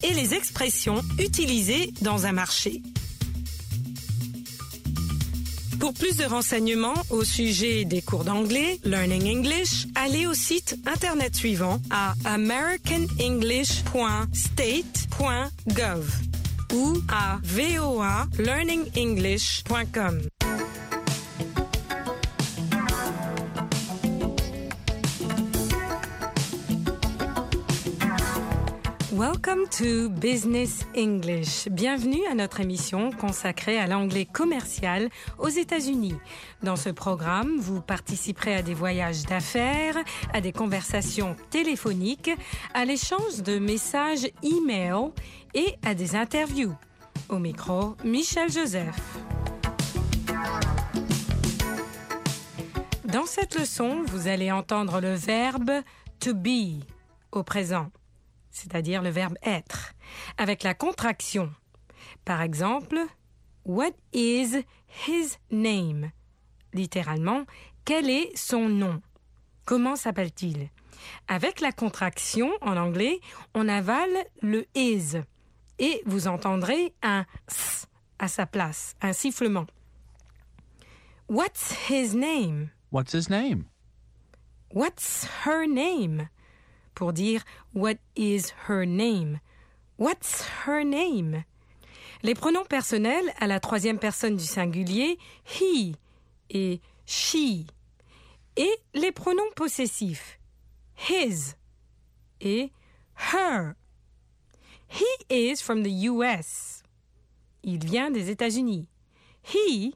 et les expressions utilisées dans un marché. Pour plus de renseignements au sujet des cours d'anglais, Learning English, allez au site internet suivant à americanenglish.state.gov ou à voalearningenglish.com. Welcome to Business English. Bienvenue à notre émission consacrée à l'anglais commercial aux États-Unis. Dans ce programme, vous participerez à des voyages d'affaires, à des conversations téléphoniques, à l'échange de messages e-mail et à des interviews. Au micro, Michel Joseph. Dans cette leçon, vous allez entendre le verbe to be au présent, c'est-à-dire le verbe être, avec la contraction. Par exemple, what is his name? Littéralement, quel est son nom? Comment s'appelle-t-il? Avec la contraction, en anglais, on avale le is et vous entendrez un s à sa place, un sifflement. What's his name? What's his name? What's her name? Pour dire what is her name? What's her name? Les pronoms personnels à la troisième personne du singulier, he et she. Et les pronoms possessifs, his et her. He is from the US. Il vient des États-Unis. Il.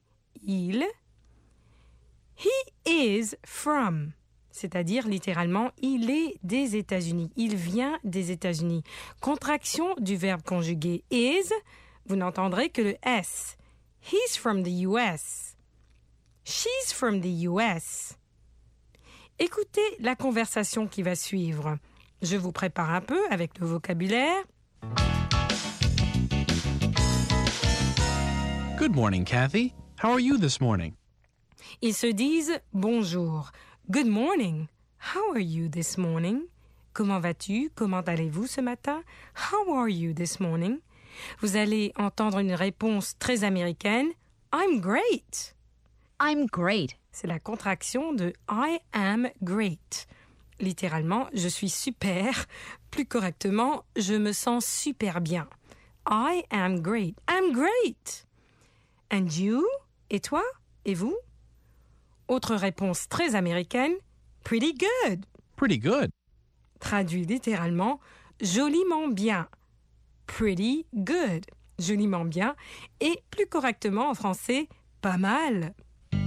He is from. C'est-à-dire, littéralement, il est des États-Unis. Il vient des États-Unis. Contraction du verbe conjugué is, vous n'entendrez que le S. He's from the US. She's from the US. Écoutez la conversation qui va suivre. Je vous prépare un peu avec le vocabulaire. Good morning, Kathy. How are you this morning? Ils se disent bonjour. Good morning. How are you this morning? Comment vas-tu? Comment allez-vous ce matin? How are you this morning? Vous allez entendre une réponse très américaine. I'm great. I'm great. C'est la contraction de I am great. Littéralement, je suis super. Plus correctement, je me sens super bien. I am great. I'm great. And you? Et toi? Et vous? Autre réponse très américaine, pretty good. Pretty good. Traduit littéralement, joliment bien. Pretty good. Joliment bien. Et plus correctement en français, pas mal.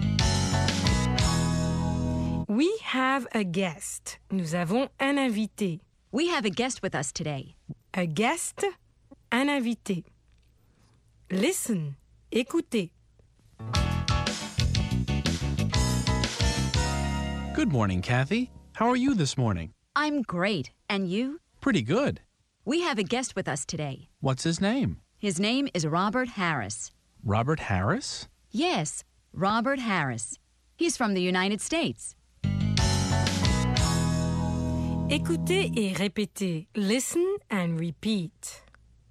We have a guest. Nous avons un invité. We have a guest with us today. A guest, un invité. Listen, écoutez. Good morning, Kathy. How are you this morning? I'm great. And you? Pretty good. We have a guest with us today. What's his name? His name is Robert Harris. Robert Harris? Yes, Robert Harris. He's from the United States. Écoutez et répétez. Listen and repeat.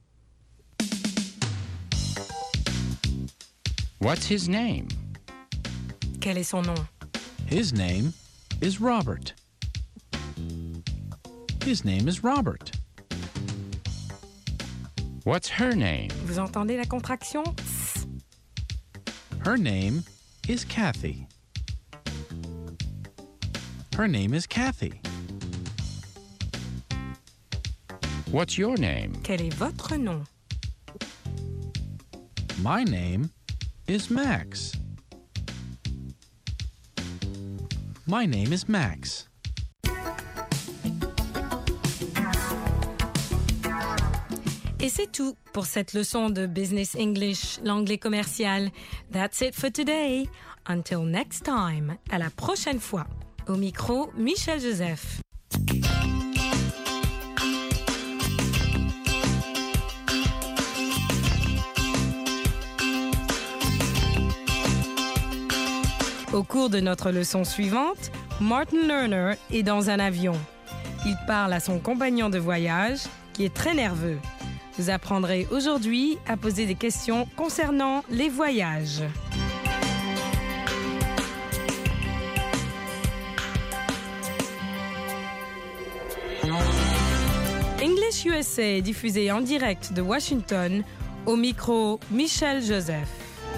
What's his name? Quel est son nom? His name is Robert. His name is Robert. What's her name? Vous entendez la contraction? Her name is Kathy. Her name is Kathy. What's your name? Quel est votre nom? My name is Max. My name is Max. Et c'est tout pour cette leçon de Business English, l'anglais commercial. That's it for today. Until next time. À la prochaine fois. Au micro, Michel Joseph. Au cours de notre leçon suivante, Martin Lerner est dans un avion. Il parle à son compagnon de voyage, qui est très nerveux. Vous apprendrez aujourd'hui à poser des questions concernant les voyages. English USA est diffusé en direct de Washington, au micro Michel Joseph.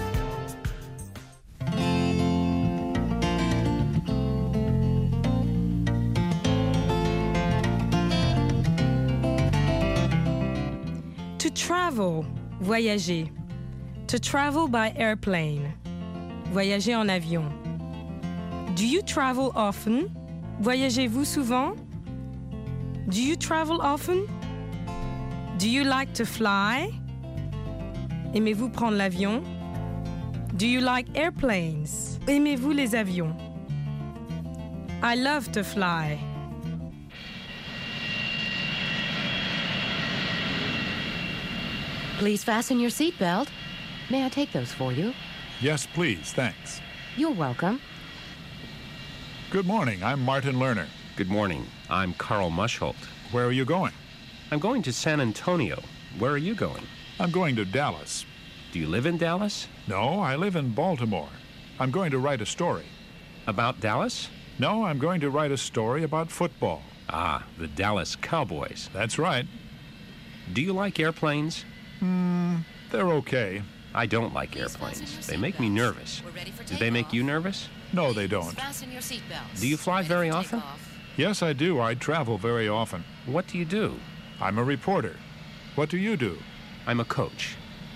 To travel, voyager. To travel by airplane, voyager en avion. Do you travel often? Voyagez-vous souvent? Do you travel often? Do you like to fly? Aimez-vous prendre l'avion? Do you like airplanes? Aimez-vous les avions? I love to fly. Please fasten your seatbelt. May I take those for you? Yes, please. Thanks. You're welcome. Good morning. I'm Martin Lerner. Good morning. I'm Carl Mushholt. Where are you going? I'm going to San Antonio. Where are you going? I'm going to Dallas. Do you live in Dallas? No, I live in Baltimore. I'm going to write a story. About Dallas? No, I'm going to write a story about football. Ah, the Dallas Cowboys. That's right. Do you like airplanes? They're okay. I don't like airplanes. They make me nervous. Do they make you nervous? No, they don't. Do you fly very often? Yes, I do. I travel very often. What do you do? I'm a reporter. What do you do? I'm a coach.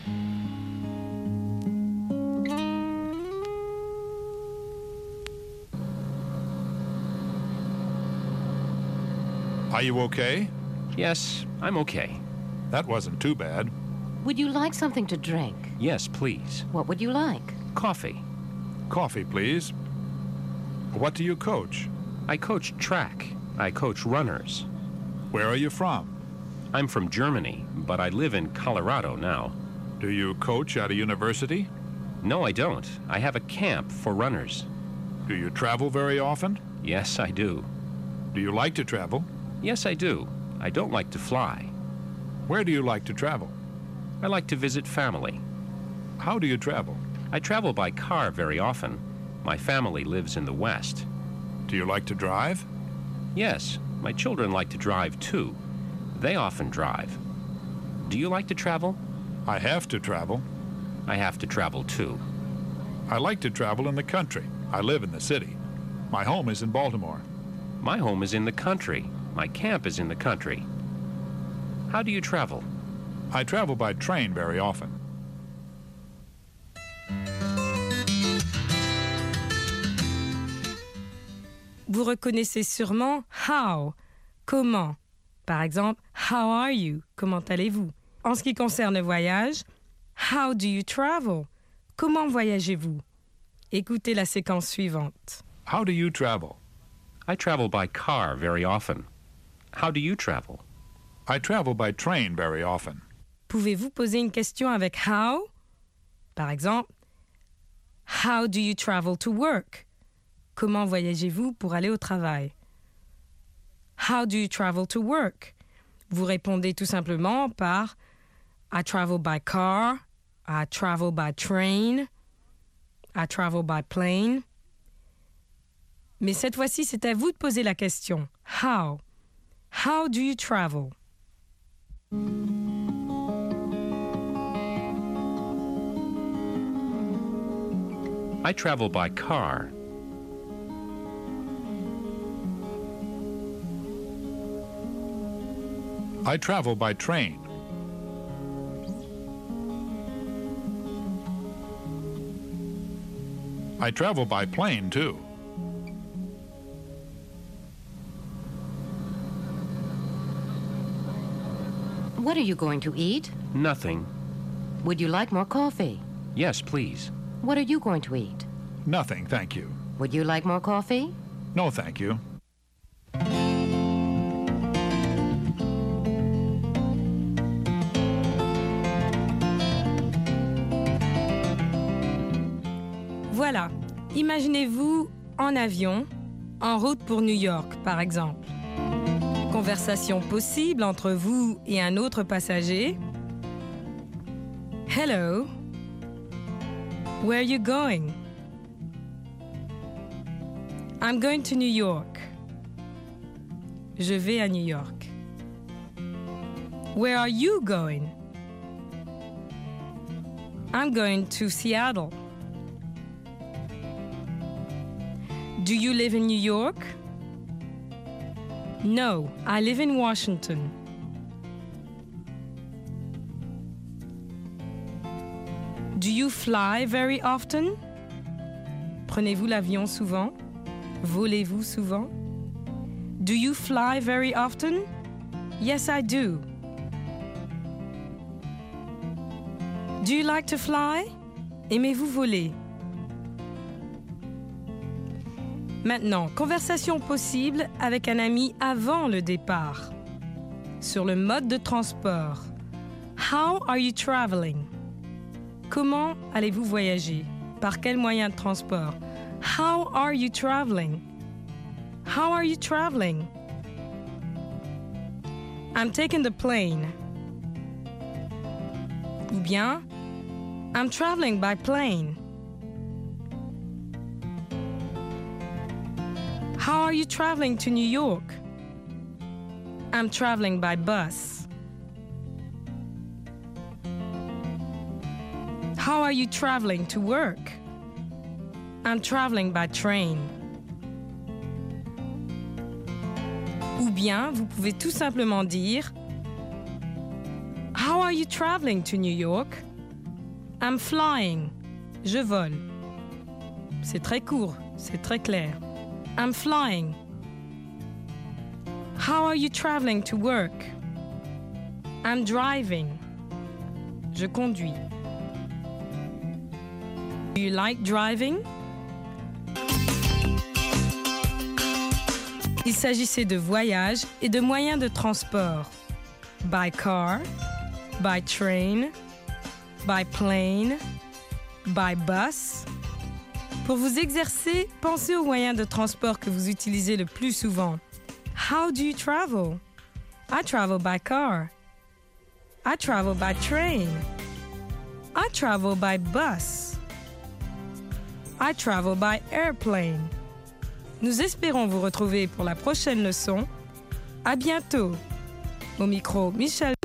Are you okay? Yes, I'm okay. That wasn't too bad. Would you like something to drink? Yes, please. What would you like? Coffee. Coffee, please. What do you coach? I coach track. I coach runners. Where are you from? I'm from Germany, but I live in Colorado now. Do you coach at a university? No, I don't. I have a camp for runners. Do you travel very often? Yes, I do. Do you like to travel? Yes, I do. I don't like to fly. Where do you like to travel? I like to visit family. How do you travel? I travel by car very often. My family lives in the West. Do you like to drive? Yes, my children like to drive too. They often drive. Do you like to travel? I have to travel. I have to travel too. I like to travel in the country. I live in the city. My home is in Baltimore. My home is in the country. My camp is in the country. How do you travel? I travel by train very often. Vous reconnaissez sûrement how, comment. Par exemple, how are you? Comment allez-vous? En ce qui concerne le voyage, how do you travel? Comment voyagez-vous? Écoutez la séquence suivante. How do you travel? I travel by car very often. How do you travel? I travel by train very often. Pouvez-vous poser une question avec how? Par exemple, how do you travel to work? Comment voyagez-vous pour aller au travail? How do you travel to work? Vous répondez tout simplement par I travel by car, I travel by train, I travel by plane. Mais cette fois-ci, c'est à vous de poser la question. How? How do you travel? I travel by car. I travel by train. I travel by plane, too. What are you going to eat? Nothing. Would you like more coffee? Yes, please. What are you going to eat? Nothing, thank you. Would you like more coffee? No, thank you. Voilà, imaginez-vous en avion, en route pour New York, par exemple. Conversation possible entre vous et un autre passager. Hello. Where are you going? I'm going to New York. Je vais à New York. Where are you going? I'm going to Seattle. Do you live in New York? No, I live in Washington. Do you fly very often? Prenez-vous l'avion souvent? Volez-vous souvent? Do you fly very often? Yes, I do. Do you like to fly? Aimez-vous voler? Maintenant, conversation possible avec un ami avant le départ. Sur le mode de transport. How are you traveling? Comment allez-vous voyager? Par quel moyen de transport? How are you traveling? How are you traveling? I'm taking the plane. Ou bien, I'm traveling by plane. How are you traveling to New York? I'm traveling by bus. How are you traveling to work? I'm traveling by train. Ou bien, vous pouvez tout simplement dire How are you traveling to New York? I'm flying. Je vole. C'est très court, c'est très clair. I'm flying. How are you traveling to work? I'm driving. Je conduis. Do you like driving? Il s'agissait de voyages et de moyens de transport. By car, by train, by plane, by bus. Pour vous exercer, pensez aux moyens de transport que vous utilisez le plus souvent. How do you travel? I travel by car. I travel by train. I travel by bus. I travel by airplane. Nous espérons vous retrouver pour la prochaine leçon. À bientôt. Au micro, Michel.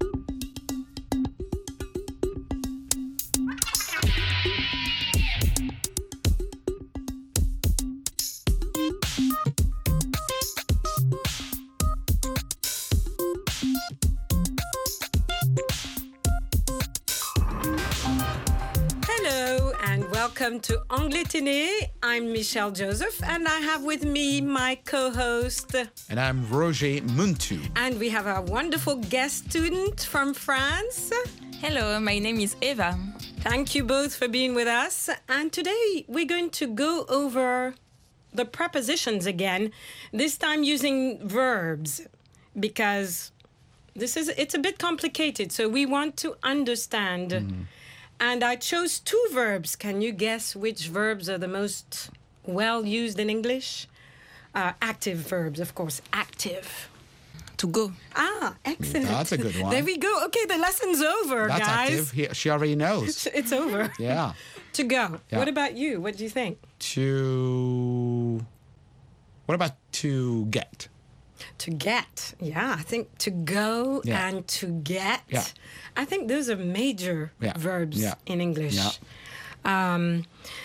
Hello and welcome to Anglais Téné. I'm Michelle Joseph and I have with me my co-host. And I'm Roger Muntu. And we have a wonderful guest student from France. Hello, my name is Eva. Thank you both for being with us. And today we're going to go over the prepositions again, this time using verbs because it's a bit complicated, so we want to understand. Mm-hmm. And I chose two verbs. Can you guess which verbs are the most well used in English? Active verbs, of course. Active. To go. Ah, excellent. That's a good one. There we go. Okay, the lesson's over, That's guys. active. She already knows. It's over. Yeah. To go. Yeah. What about you? What do you think? What about to get? To get. Yeah, I think to go and to get. Yeah. I think those are major verbs in English. Yeah.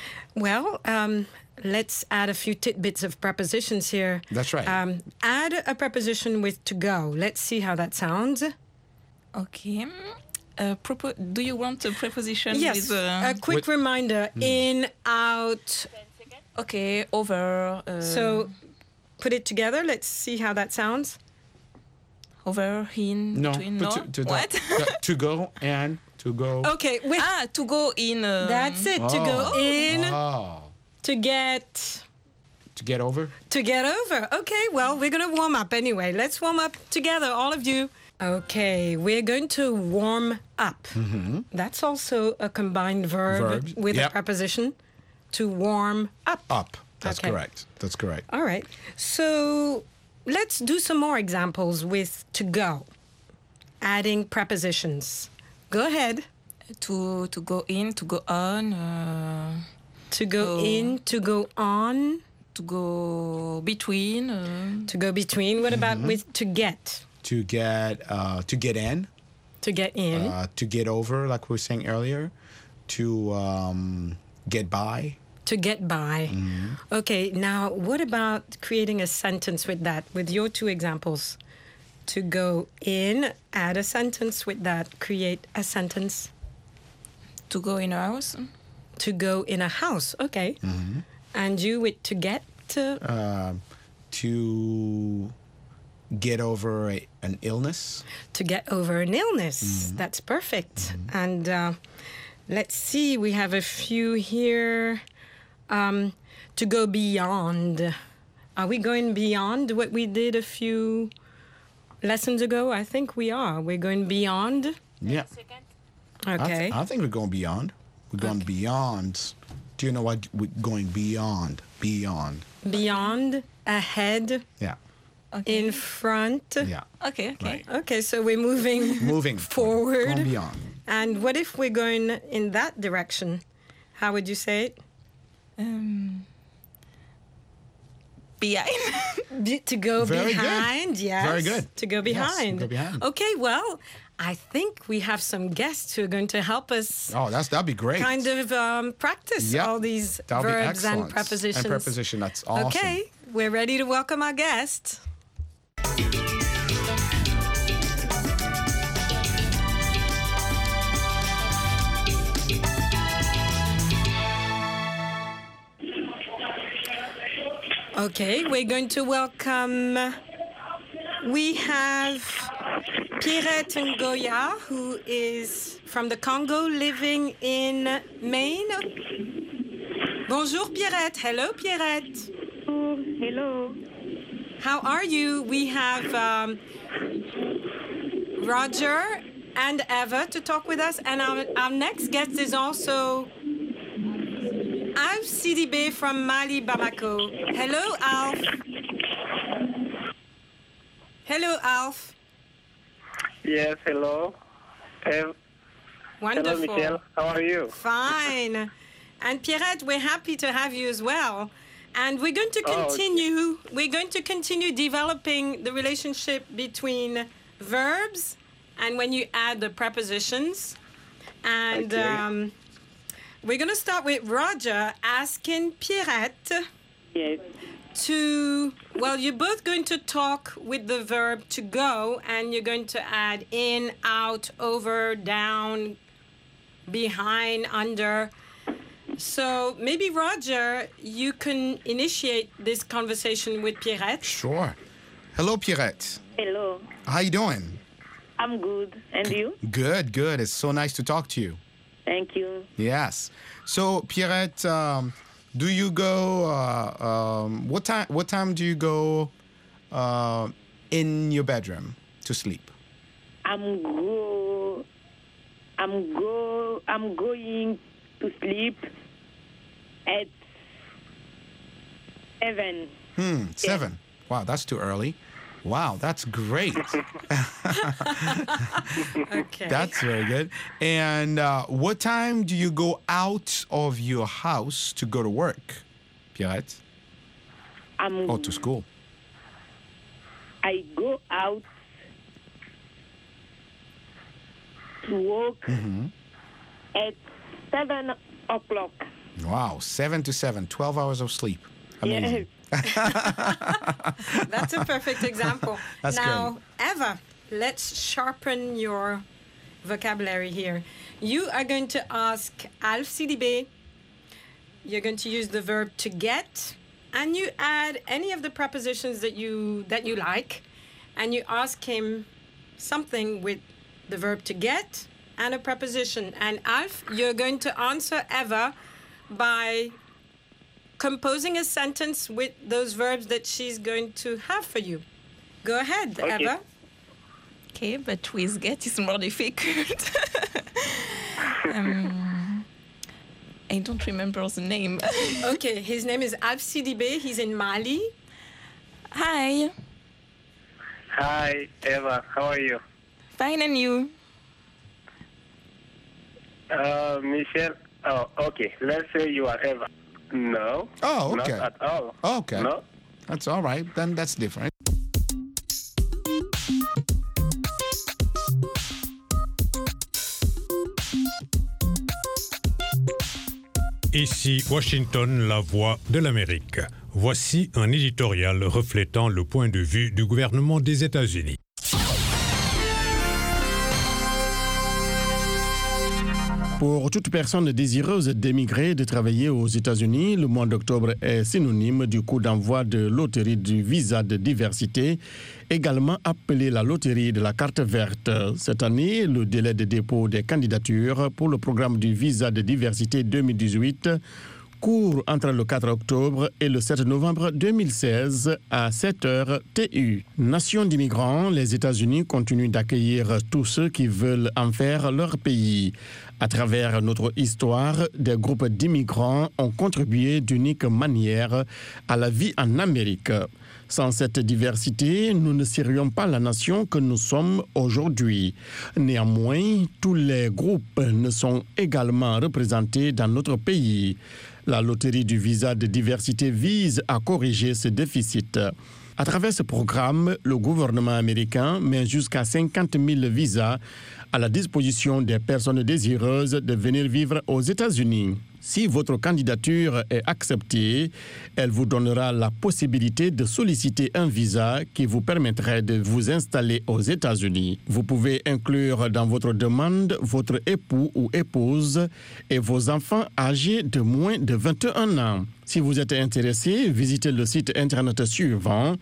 Let's add a few tidbits of prepositions here. That's right. Add a preposition with to go. Let's see how that sounds. Okay. Do you want a preposition yes, with... a quick reminder. In, out. Okay, over. So put it together. Let's see how that sounds. Over, in, no, between, no. What? To go and to go. Okay. To go in. That's it. To go in. Oh. To get over? To get over. Okay, well, we're going to warm up anyway. Let's warm up together, all of you. Okay, we're going to warm up. Mm-hmm. That's also a combined verb with a preposition. To warm up. Up. That's correct. That's correct. All right. So let's do some more examples with to go. Adding prepositions. Go ahead. To go in, to go on, To go in, to go on, to go between. to go between. What about with to get? To get in, To get in. to get over, like we were saying earlier, to get by. To get by. Okay, now what about creating a sentence with that, with your two examples? To go in, add a sentence with that, create a sentence. To go in a house. To go in a house, okay. And you with to get? To get over an illness. To get over an illness. That's perfect. And let's see, we have a few here. To go beyond. Are we going beyond what we did a few lessons ago? I think we are. We're going beyond. Yeah. Okay. I think we're going beyond. We're going beyond. Do you know what we're going beyond? Beyond. Beyond, ahead, Yeah. in front. Yeah. Okay. Right. Okay, so we're moving Moving forward. Going beyond. And what if we're going in that direction? How would you say it? Behind. To go Very good. behind, yes. Very good. To go Yes, behind. go behind. Okay, well, I think we have some guests who are going to help us Oh, that'd be great. kind of practice Yep. all these That'll be verbs and excellent. prepositions. And preposition, that's awesome. Okay, we're ready to welcome our guest. Okay, we're going to welcome. We have Pierrette Ngoya, who is from the Congo, living in Maine. Bonjour, Pierrette. Hello, Pierrette. Hello. How are you? We have Roger and Eva to talk with us, and our next guest is also Alf Sidibé from Mali, Bamako. Hello, Alf. Hello, Alf. Yes, hello. Wonderful. Hello, Michelle. How are you? Fine. And Pierrette, we're happy to have you as well. And we're going to continue. We're going to continue developing the relationship between verbs and when you add the prepositions. And Okay. we're going to start with Roger asking Pierrette Yes. well, you're both going to talk with the verb to go, and you're going to add in, out, over, down, behind, under. So maybe, Roger, you can initiate this conversation with Pierrette. Sure. Hello, Pierrette. Hello. How you doing? I'm good. And you? Good, good. It's so nice to talk to you. Thank you. Yes. So, Pierrette, do you go? What time do you go in your bedroom to sleep? I'm going to sleep at 7. 7. Wow, that's too early. Wow, that's great. Okay. That's very good. And what time do you go out of your house to go to work, Pierrette? Or to school? I go out to work at 7 o'clock. Wow, 7 to 7, 12 hours of sleep. Amazing. That's a perfect example. That's now, Eva, let's sharpen your vocabulary here. You are going to ask Alf Sidibé. You're going to use the verb to get, and you add any of the prepositions that you like, and you ask him something with the verb to get and a preposition. And Alf, you're going to answer Eva by composing a sentence with those verbs that she's going to have for you. Go ahead, Okay. Eva. Okay, but with get is more difficult. I don't remember the name. Okay, his name is Alf Sidibé. He's in Mali. Hi. Hi, Eva. How are you? Fine, and you? Michel. Oh, okay. Let's say you are Eva. No. Oh, okay. Not at all. Okay. No. That's all right. Then that's different. Ici Washington, la voix de l'Amérique. Voici un éditorial reflétant le point de vue du gouvernement des États-Unis. Pour toute personne désireuse d'émigrer et de travailler aux États-Unis, le mois d'octobre est synonyme du coup d'envoi de loterie du visa de diversité, également appelée la loterie de la carte verte. Cette année, le délai de dépôt des candidatures pour le programme du visa de diversité 2018 court entre le 4 octobre et le 7 novembre 2016 à 7h TU. Nation d'immigrants, les États-Unis continuent d'accueillir tous ceux qui veulent en faire leur pays. À travers notre histoire, des groupes d'immigrants ont contribué d'unique manière à la vie en Amérique. Sans cette diversité, nous ne serions pas la nation que nous sommes aujourd'hui. Néanmoins, tous les groupes ne sont également représentés dans notre pays. La loterie du visa de diversité vise à corriger ce déficit. À travers ce programme, le gouvernement américain met jusqu'à 50 000 visas à la disposition des personnes désireuses de venir vivre aux États-Unis. Si votre candidature est acceptée, elle vous donnera la possibilité de solliciter un visa qui vous permettrait de vous installer aux États-Unis. Vous pouvez inclure dans votre demande votre époux ou épouse et vos enfants âgés de moins de 21 ans. Si vous êtes intéressé, visitez le site internet suivant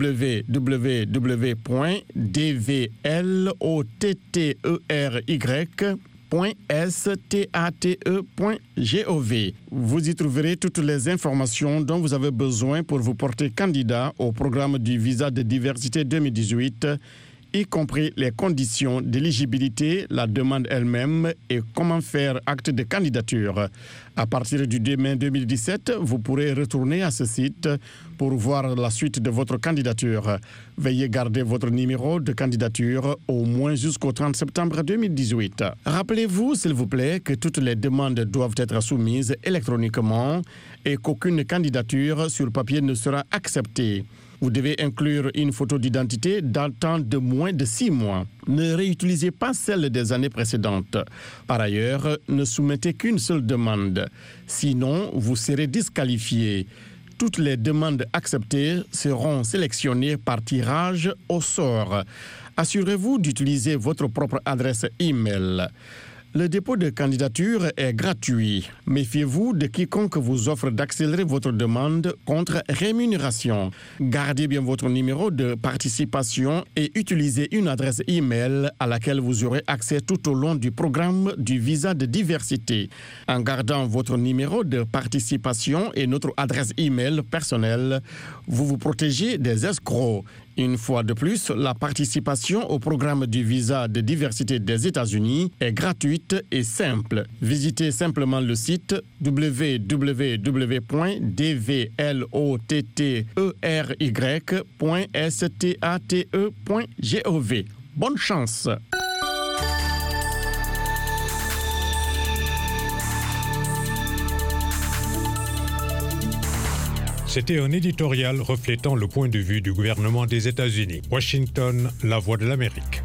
www.dvlotery.state.gov. Vous y trouverez toutes les informations dont vous avez besoin pour vous porter candidat au programme du visa de diversité 2018, y compris les conditions d'éligibilité, la demande elle-même et comment faire acte de candidature. À partir du 2 mai 2017, vous pourrez retourner à ce site pour voir la suite de votre candidature. Veuillez garder votre numéro de candidature au moins jusqu'au 30 septembre 2018. Rappelez-vous, s'il vous plaît, que toutes les demandes doivent être soumises électroniquement et qu'aucune candidature sur papier ne sera acceptée. Vous devez inclure une photo d'identité datant de moins de 6 mois. Ne réutilisez pas celle des années précédentes. Par ailleurs, ne soumettez qu'une seule demande. Sinon, vous serez disqualifié. Toutes les demandes acceptées seront sélectionnées par tirage au sort. Assurez-vous d'utiliser votre propre adresse e-mail. Le dépôt de candidature est gratuit. Méfiez-vous de quiconque vous offre d'accélérer votre demande contre rémunération. Gardez bien votre numéro de participation et utilisez une adresse e-mail à laquelle vous aurez accès tout au long du programme du visa de diversité. En gardant votre numéro de participation et notre adresse e-mail personnelle, vous vous protégez des escrocs. Une fois de plus, la participation au programme du visa de diversité des États-Unis est gratuite et simple. Visitez simplement le site www.dvlotery.state.gov. Bonne chance! C'était un éditorial reflétant le point de vue du gouvernement des États-Unis. Washington, la voix de l'Amérique.